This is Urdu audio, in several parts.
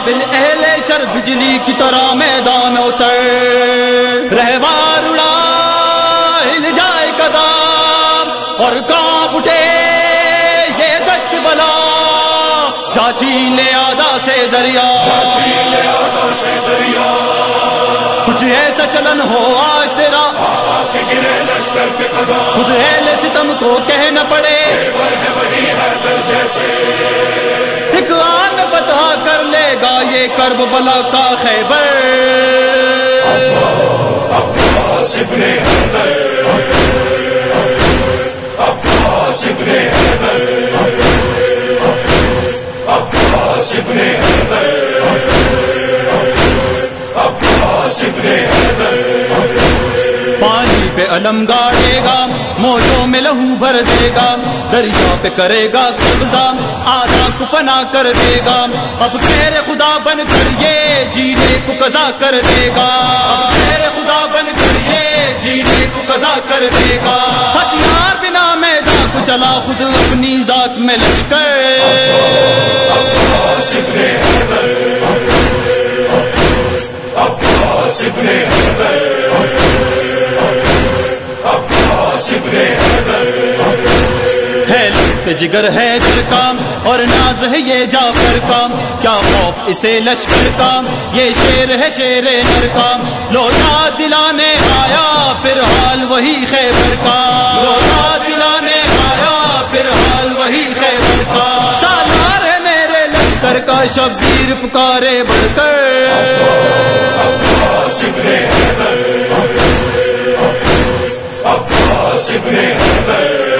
قابل اہل شر بجلی کی طرح میدان میں اتر، رہوار اڑا ہل جائے قضا اور کانپ اٹھے یہ دشت بلا، چاچی لے آدھا سے دریا، کچھ ایسا چلن ہو آج تیرا خود اہل ستم کو کہنا پڑے، ایک آن فتح کر لے گا یہ کرب بلا کا خیبر، عباس ابن حیدر، عباس ابن حیدر، عباس ابن حیدر، عباس ابن حیدر، پانی پہ علم گاڑے گا، موجوں میں لہو بھر دے گا، دریا پہ کرے گا قبضہ، آدھا کو فنا کر دے گا، اب تیرے خدا بن کر یہ جینے کو قضا کر دے گا، اب تیرے خدا بن کر یہ جینے کو قضا کر دے گا، ہتھیار بنا میدان کو چلا خود اپنی ذات میں لشکر، عباس ابن حیدر، عباس ابن حیدر، عباس ابن حیدر، ہے لب جگر ہے دل کا اور ناز ہے یہ جعفر کا، کیا خوف اسے لشکر کا، یہ شیر ہے شیر نر کا، لوٹا دلانے آیا پھر حال وہی خیبر کا، لوٹا دلانے آیا پھر حال وہی خیبر کا، سالار ہے میرے لشکر کا شبیر پکارے بڑھ کر، عباس ابن حیدر، عباس ابن حیدر،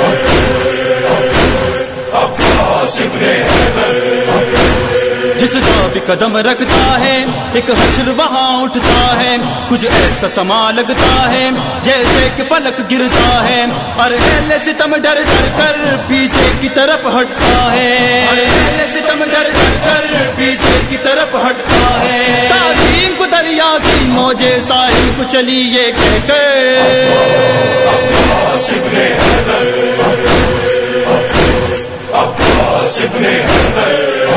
عباس ابن حیدر، جس جا پہ قدم رکھتا ہے ایک حشر وہاں اٹھتا ہے، کچھ ایسا سما لگتا ہے جیسے کہ پلک گرتا ہے، اور اہل ستم ڈر ڈر کر پیچھے کی طرف ہٹتا ہے، اور اہل ستم ڈر ڈر کر پیچھے کی طرف ہٹتا ہے، تعظیم کو دریا کی موجے ساحل کو چلی یہ کہہ کر، عباس ابن حیدر، عباس ابن حیدر،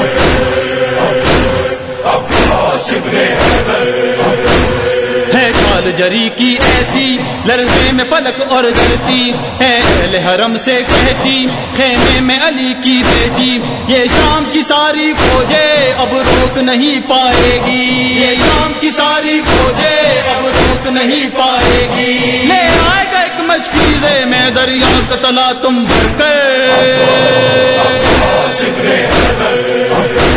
عباس ابن حیدر، ہے کال جری کی ایسی لرزے میں پلک اور دھرتی، ہے اہل حرم سے کہتی خیمے میں علی کی بیٹی، یہ شام کی ساری فوجیں اب روک نہیں پائے گی، یہ شام کی ساری فوجیں اب روک نہیں پائے گی، لے آئے گا ایک مشکیزے میں دریا کا تلا تم بھر کر، عباس ابن حیدر،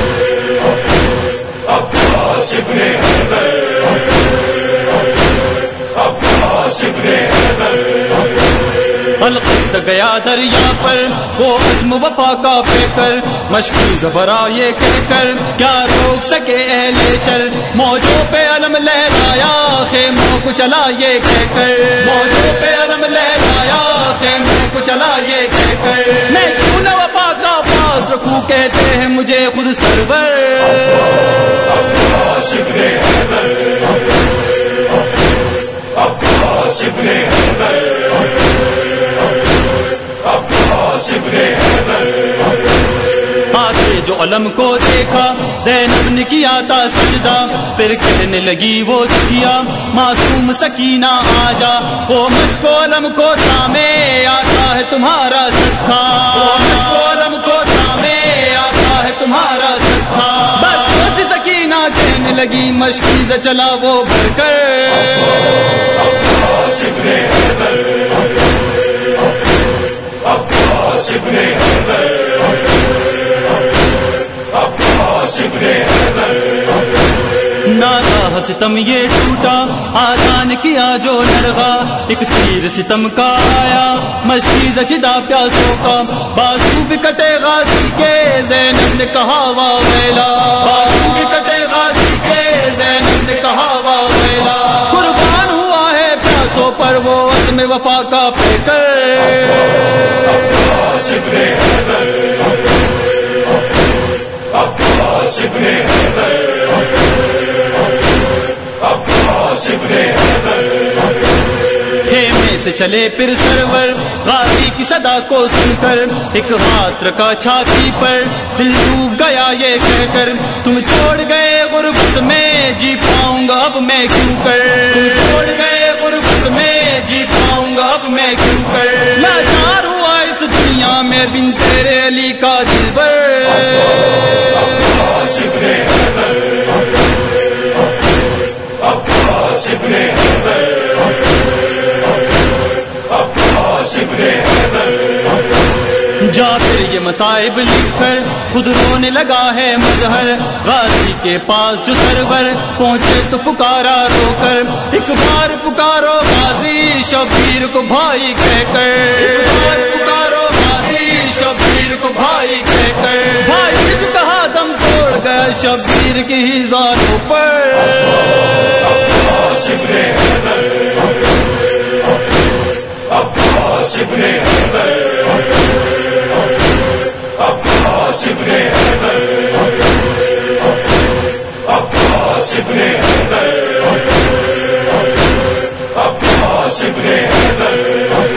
عباس ابن حیدر، عباس ابن حیدر، القصہ گیا دریا پر وہ عزم وفا کا پہ کر، مشکوز برا یہ کہہ کر کیا روک سکے اہل شر، موجوں پہ علم لہرایا خیموں کو چلا یہ کہہ کر، موجوں پہ علم لہرایا خیموں کو چلا یہ کہہ کر، میں کیوں نہ وفا کا پاس رکھوں کہتے ہیں مجھے خود سرور، عباس ابن حیدر، عباس ابن حیدر، عباس ابن حیدر، آگے جو علم کو دیکھا زینب نے کیا تھا سجدہ، پھر کہنے لگی وہ دکھیا معصوم سکینہ آجا، وہ مشک و علم کو تھامے آتا ہے تمہارا سکھا، وہ مشک و علم کو تھامے آتا ہے تمہارا سکھا، بس اسی سکینہ کہنے لگی مشکیز چلا وہ بھر کر، عباس ابن حیدر، عباس ابن حیدر، عباس ابن حیدر، ناراہ ستم یہ ٹوٹا آسان کیا جو نرغا، ایک تیر ستم کا آیا مشکیز چدا پیاسوں کا، بازو بھی کٹے غازی کے زینب نے کہا واہ ویلا، بازو بھی کٹے غازی کے زینب نے کہا واہ ویلا، قربان ہوا ہے پیاسوں پر وہ عزم وفا کا پہ کر، عباس ابن حیدر، عباس ابن حیدر، عباس ابن حیدر، خیمے سے سے چلے پھر سرور غازی کی صدا کو سن کر، ایک ہاتھ رکھا چھاتی پر، دل ڈوب گیا یہ کہہ کر، تم چھوڑ گئے غربت میں جی پاؤں گا اب میں کیوں کر، تم چھوڑ گئے غربت میں جی پاؤں گا اب میں کیوں کر، لاچار ہوا اس دنیا میں بن تیرے علی کا دلبر، عباس ابن حیدر، عباس ابن حیدر، عباس ابن حیدر۔ جا پھر یہ مصائب لکھ کر خود رونے لگا ہے مظہر، غازی کے پاس جو سرور پہنچے تو پکارا رو کر، ایک بار پکارو غازی شبیر کو بھائی کہہ کر، ایک بار پکارو غازی شبیر کو بھائی کہہ کر، بھائی نے جو کہا دم توڑ گیا شبیر کی ہی ذاتوں پر، عباس ابن حیدر، عباس ابن حیدر، عباس ابن حیدر، عباس ابن حیدر، عباس ابن حیدر۔